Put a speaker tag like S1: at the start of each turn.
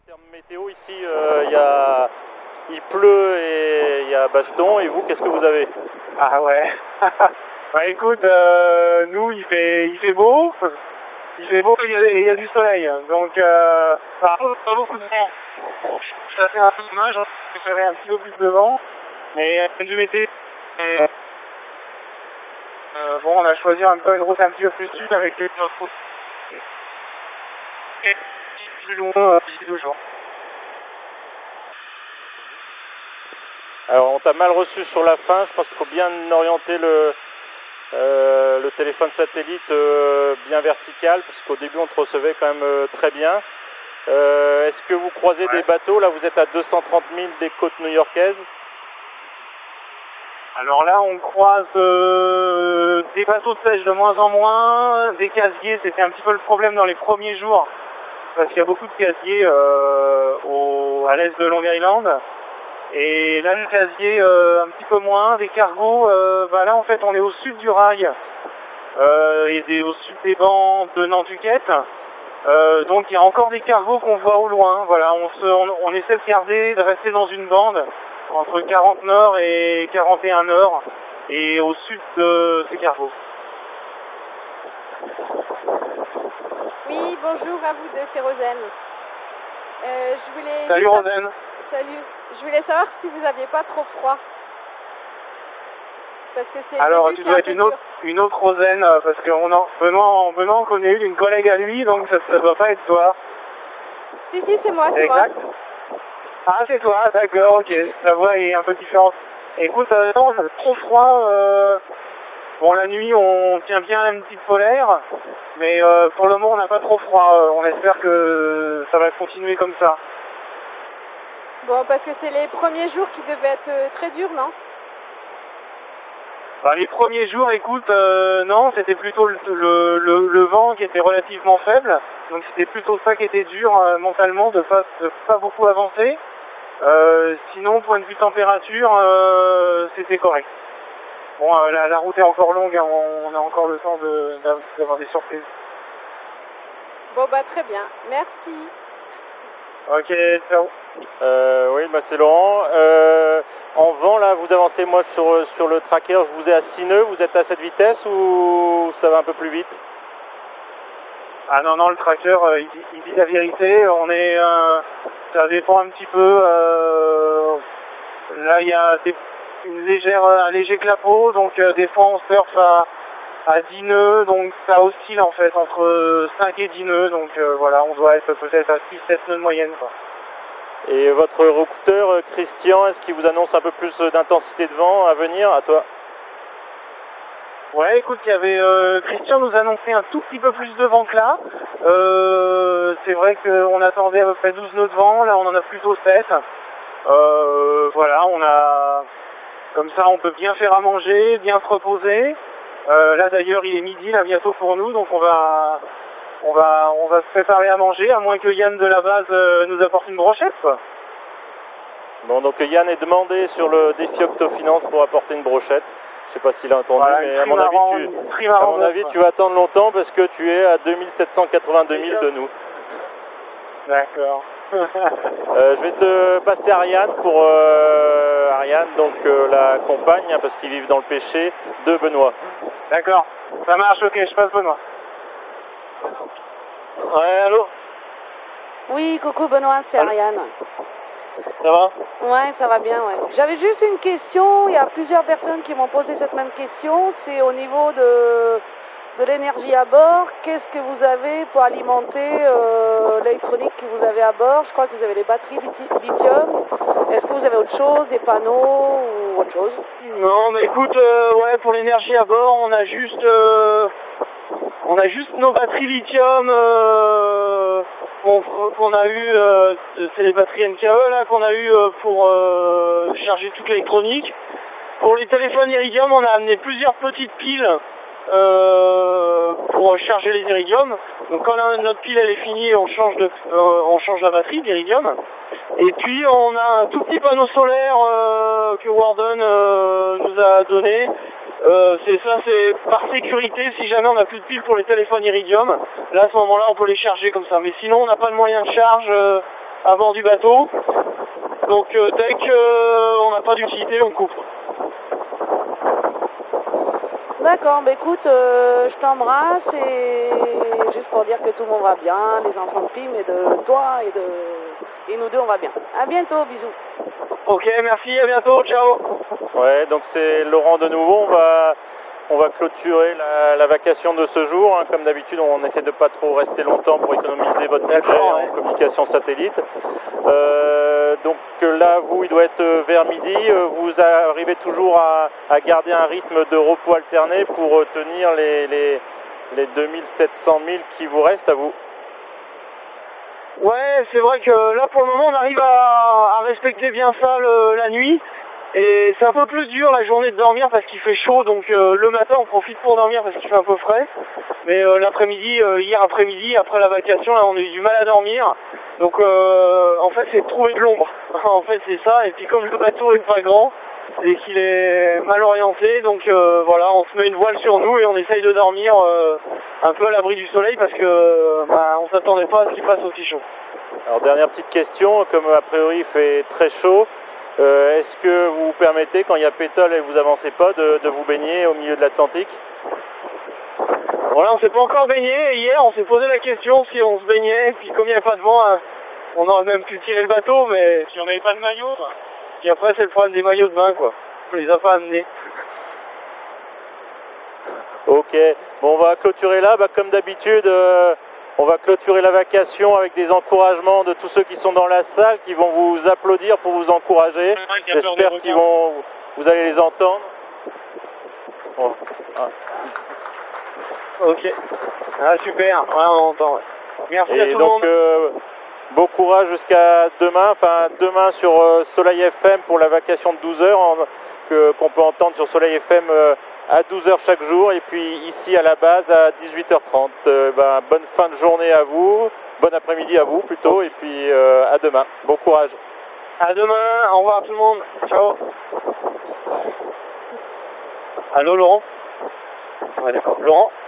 S1: termes météo, ici, il pleut et il y a baston. Et vous, qu'est-ce que vous avez?
S2: Ah ouais. Bah écoute, nous il fait beau. Il fait beau et il y a du soleil. Donc, par contre, pas beaucoup de vent. Ça fait un peu dommage, hein. Je préférais un petit peu plus de vent. Mais du météo. Bon, on a choisi un peu une route un petit peu plus sud avec les autres routes. Et plus loin d'ici 2 jours.
S1: Alors, on t'a mal reçu sur la fin. Je pense qu'il faut bien orienter le téléphone satellite bien vertical, parce qu'au début, on te recevait quand même très bien. Est-ce que vous croisez des bateaux? Là, vous êtes à 230 000 des côtes new-yorkaises.
S2: Alors là, on croise des bateaux de pêche de moins en moins, des casiers. C'était un petit peu le problème dans les premiers jours, parce qu'il y a beaucoup de casiers à l'est de Long Island. Et là, le casier, un petit peu moins. Des cargos, là, en fait, on est au sud du rail, et au sud des bancs de Nantucket. Donc, il y a encore des cargos qu'on voit au loin. Voilà, on essaie de garder, de rester dans une bande entre 40 nord et 41 nord, et au sud de ces cargos.
S3: Oui, bonjour à vous deux, c'est Rosen.
S2: Salut Rosen.
S3: Salut. Je voulais savoir si vous n'aviez pas trop froid. Parce que c'est
S2: alors tu dois être une autre Rosen, parce que Benoît on connaît une collègue à lui, donc ça ne doit pas être toi.
S3: Si, c'est moi, c'est
S2: exact.
S3: moi.
S2: Ah, c'est toi, d'accord, ok. La voix est un peu différente. Écoute, non, c'est trop froid. Bon, la nuit, on tient bien une petite polaire, mais pour le moment, on n'a pas trop froid. On espère que ça va continuer comme ça.
S3: Bon, parce que c'est les premiers jours qui devaient être très durs, non?
S2: Les premiers jours, écoute, non, c'était plutôt le vent qui était relativement faible. Donc c'était plutôt ça qui était dur mentalement, de pas beaucoup avancer. Sinon, point de vue température, c'était correct. Bon, la route est encore longue, hein, on a encore le temps d'avoir des surprises.
S3: Bon, très bien. Merci.
S2: Ok, ciao.
S1: Oui, c'est Laurent. En vent, là, vous avancez, moi, sur le tracker, je vous ai à 6 nœuds. Vous êtes à cette vitesse ou ça va un peu plus vite?
S2: Ah non, le tracker, il dit la vérité. Ça dépend un petit peu. Là, il y a un léger clapot, donc des fois on surfe à 10 nœuds, donc ça oscille en fait entre 5 et 10 nœuds, donc voilà, on doit être peut-être à 6-7 nœuds de moyenne, quoi.
S1: Et votre recruteur, Christian, est-ce qu'il vous annonce un peu plus d'intensité de vent à venir, à toi?
S2: Ouais, écoute, Christian nous annonçait un tout petit peu plus de vent que là. C'est vrai qu'on attendait à peu près 12 nœuds de vent, là on en a plutôt 7. Voilà, comme ça on peut bien faire à manger, bien se reposer. Là d'ailleurs il est midi là bientôt pour nous, donc on va se préparer à manger, à moins que Yann de la base nous apporte une brochette, quoi.
S1: Bon, donc Yann est demandé sur le défi Octofinance pour apporter une brochette. Je sais pas s'il a entendu,
S2: voilà,
S1: mais à mon avis, tu vas attendre longtemps parce que tu es à 2782 000 de nous.
S2: D'accord.
S1: Je vais te passer Ariane pour Ariane, donc la compagne, hein, parce qu'ils vivent dans le péché, de Benoît.
S2: D'accord, ça marche, ok, je passe Benoît. Ouais, allô?
S3: Oui, coucou Benoît, c'est Ariane.
S2: Ça va?
S3: Ouais, ça va bien, ouais. J'avais juste une question, il y a plusieurs personnes qui m'ont posé cette même question, c'est au niveau de l'énergie à bord. Qu'est-ce que vous avez pour alimenter l'électronique que vous avez à bord? Je crois que vous avez des batteries lithium. Est-ce que vous avez autre chose, des panneaux ou autre chose?
S2: Non, mais écoute, ouais, pour l'énergie à bord, on a juste nos batteries lithium qu'on a eu, c'est les batteries NKE là qu'on a eu pour charger toute l'électronique. Pour les téléphones Iridium, on a amené plusieurs petites piles pour charger les Iridium. Donc quand notre pile elle est finie, on change la batterie d'Iridium. Et puis on a un tout petit panneau solaire que Warden nous a donné. C'est par sécurité, si jamais on n'a plus de piles pour les téléphones Iridium, là à ce moment-là on peut les charger comme ça. Mais sinon on n'a pas de moyen de charge à bord du bateau. Donc dès qu'on n'a pas d'utilité, on coupe.
S3: D'accord, bah écoute, je t'embrasse et juste pour dire que tout le monde va bien, les enfants de Pim et de toi et nous deux on va bien. À bientôt, bisous.
S2: Ok, merci, à bientôt, ciao.
S1: Ouais, donc c'est Laurent de nouveau. On va clôturer la vacation de ce jour. Hein. Comme d'habitude, on essaie de pas trop rester longtemps pour économiser votre budget en communication satellite. Donc là, vous, il doit être vers midi. Vous arrivez toujours à garder un rythme de repos alterné pour tenir les 2700 milles qui vous restent à vous.
S2: Ouais, c'est vrai que là, pour le moment, on arrive à respecter bien ça la nuit. Et c'est un peu plus dur la journée de dormir parce qu'il fait chaud, donc le matin on profite pour dormir parce qu'il fait un peu frais. Mais l'après-midi, hier après-midi, après la vacation, là, on a eu du mal à dormir. Donc en fait c'est de trouver de l'ombre. En fait c'est ça, et puis comme le bateau est pas grand et qu'il est mal orienté, donc voilà, on se met une voile sur nous et on essaye de dormir un peu à l'abri du soleil parce que on s'attendait pas à ce qu'il fasse aussi chaud.
S1: Alors dernière petite question, comme a priori il fait très chaud, est-ce que vous vous permettez, quand il y a pétole et vous avancez pas, de vous baigner au milieu de l'Atlantique?
S2: Voilà, on s'est pas encore baigné. Hier, on s'est posé la question si on se baignait. Et puis comme il n'y avait pas de vent, on aurait même pu tirer le bateau, mais si on n'avait pas de maillot, quoi. Puis après, c'est le problème des maillots de bain, quoi. On les a pas amenés.
S1: Ok, bon, on va clôturer là, comme d'habitude. On va clôturer la vacation avec des encouragements de tous ceux qui sont dans la salle, qui vont vous applaudir pour vous encourager. J'espère qu'ils vont, vous allez les entendre. Bon. Ah.
S2: Ok. Ah super, ouais, on entend. Ouais. Merci à tout le monde.
S1: Bon courage jusqu'à demain. Enfin, demain sur Soleil FM pour la vacation de 12 heures qu'on peut entendre sur Soleil FM à 12 heures chaque jour. Et puis ici à la base à 18h30. Bonne fin de journée à vous. Bon après-midi à vous plutôt. Et puis à demain. Bon courage.
S2: À demain. Au revoir à tout le monde. Ciao. Allô Laurent? Ouais d'accord. Laurent?